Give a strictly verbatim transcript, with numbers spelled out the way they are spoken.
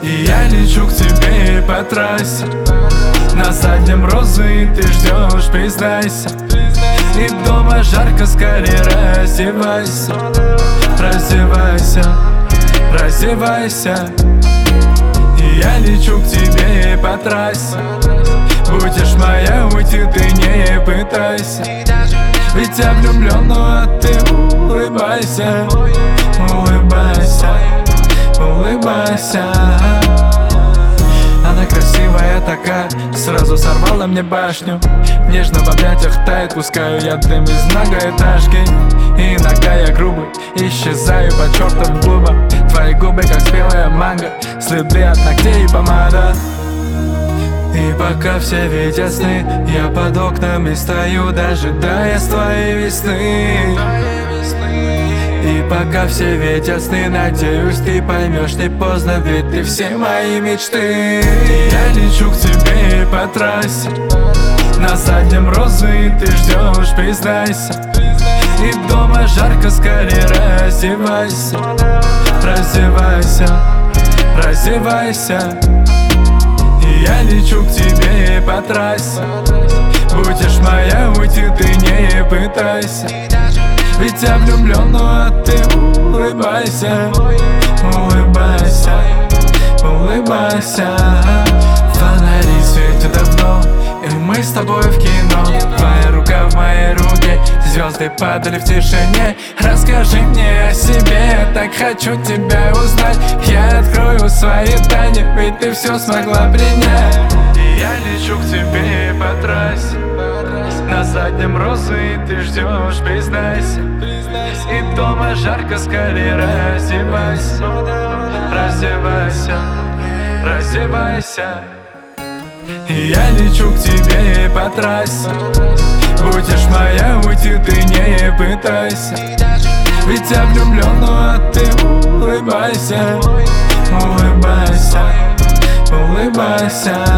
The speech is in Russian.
И я лечу к тебе по трассе, на заднем розы ты ждешь, признайся. И дома жарко, скорее раздевайся. Раздевайся, раздевайся. И я лечу к тебе по трассе. Будешь моя, уйти ты не пытайся. Ведь я влюблен, ну а ты улыбайся. Улыбайся, улыбайся. Она красивая такая, сразу сорвала мне башню. В нежном объятиях тает, пускаю я дым из многоэтажки. И иногда я грубый, исчезаю по чертовым клубам. Твои губы как спелая манго, следы от ногтей и помада. И пока все видят сны, я под окнами стою, дожидаясь твоей весны. И пока все видят сны, надеюсь, ты поймешь не поздно, ведь ты все мои мечты. Я лечу к тебе по трассе, на заднем розы ты ждешь, признайся. И дома жарко, скорее раздевайся. Раздевайся, раздевайся. И я лечу к тебе по трассе. Будешь моя, уйти ты не пытайся. Ведь я влюблен, ну а ты улыбайся. Улыбайся, улыбайся. Фонари светят давно, и мы с тобой в кино. Твоя рука в моей руке, звезды падали в тишине. Расскажи мне о себе, так хочу тебя узнать. Я открою свои тайны, ведь ты все смогла принять. И я лечу к тебе по трассе, на заднем розы ты ждешь, признайся. И дома жарко, скорее раздевайся. Раздевайся, раздевайся. И я лечу к тебе по трассе. Будешь моя, уйти ты не пытайся. Ведь я влюблен, ну а ты улыбайся. Улыбайся, улыбайся.